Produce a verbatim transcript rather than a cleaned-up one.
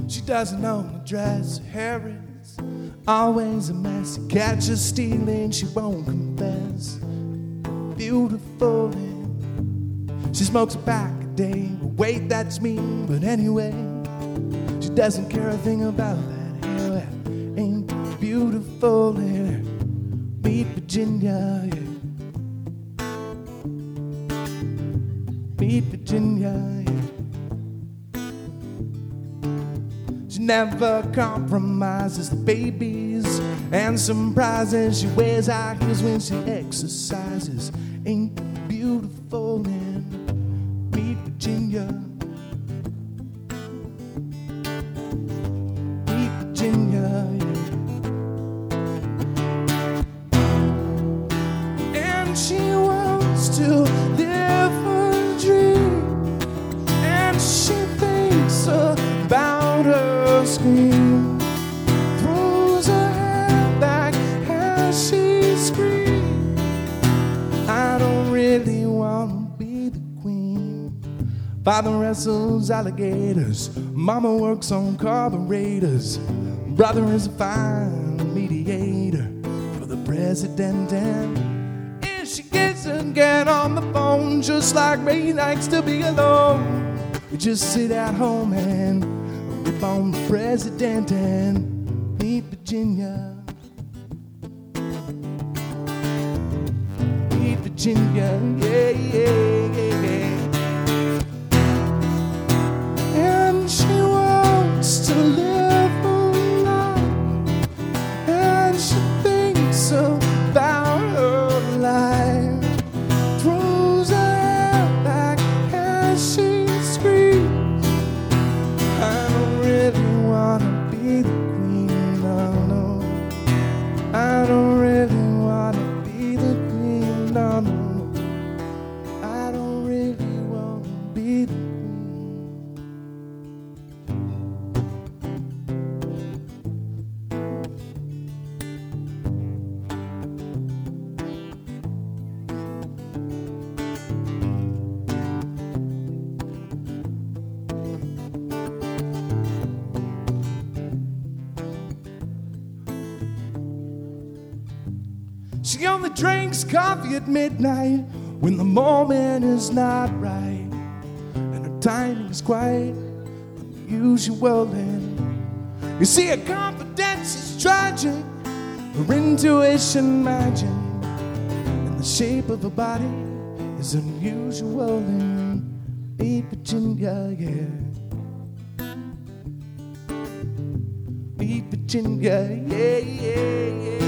She doesn't know the dress. Her hair is always a mess. You catch her stealing, she won't confess. Beautiful, and she smokes a pack a day. Wait, that's me, but anyway, she doesn't care a thing about that hair. Ain't beautiful hair. Meet Virginia, yeah. Meet Virginia, yeah. She never compromises the babies and some prizes. She wears high heels when she exercises. Ain't beautiful and meet Virginia. Meet Virginia, yeah. And she wants to live her dream, and she thinks about her scream, throws her hair back as she screams. I don't really want to be the queen. Father wrestles alligators, mama works on carburetors, brother is a fine mediator for the president, and if she gets to get on the phone just like me, likes to be alone. We just sit at home and rip on the president and meet Virginia. Meet Virginia, yeah, yeah, yeah, yeah. And she wants to live her life, and she thinks about her life, throws her hair back as she screams. I don't really wanna be the queen, no, no. I don't really wanna be the queen, no, no. I don't really wanna be the queen. She only drinks coffee at midnight when the moment is not right, and her timing is quite unusual. And you see, her confidence is tragic, her intuition magic, and the shape of her body is unusual. And meet Virginia, yeah. Meet Virginia, yeah, yeah, yeah.